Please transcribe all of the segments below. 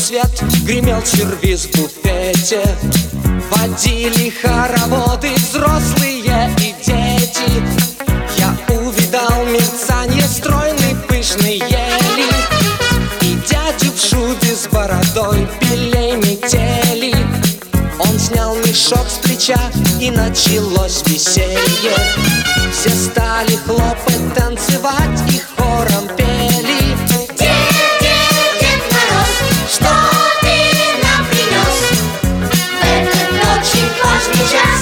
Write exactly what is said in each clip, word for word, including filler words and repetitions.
свет, гремел сервиз в буфете. Водили хороводы взрослые и дети. Я увидал мерцанье стройной пышной ели и дядю в шубе с бородой белей метели. Он снял мешок с плеча, и началось веселье. Все стали хлопать, танцевать и хором пели: Дед, дед, Дед Мороз, что ты нам принес в этот очень важный час?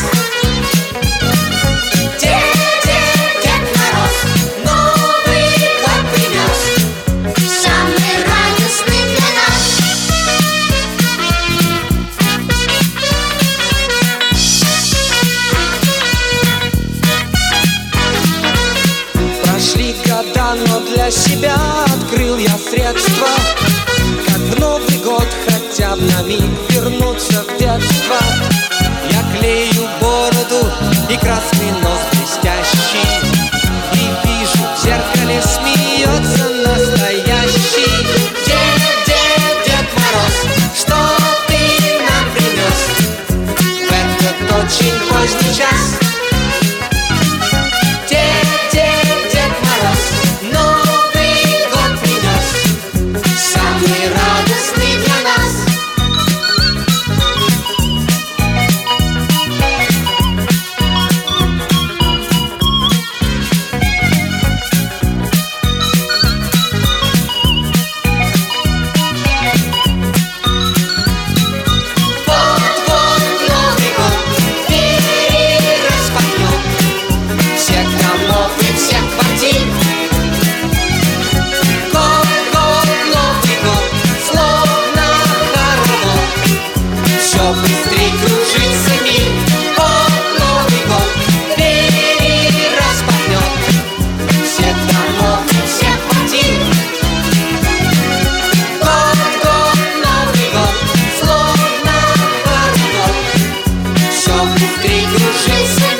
Дед, дед, Дед Мороз, Новый год принес, самый радостный для нас. Прошли года, но для себя открыл я средства, как в Новый год хотя бы на миг вернуться в детство. Я клею бороду и красный нос блестящий, и вижу в зеркале смеется настоящий. Дед, дед, Дед Мороз, что ты нам принес в этот очень поздний час? Самый радостный для нас. Вот-вот Новый год двери распахнет всех домов и всех квартир. Все быстрей кружится мир. Вот Новый год двери распахнет всех домов и всех квартир. Год, год, Новый год, словно хоровод. Все быстрей кружится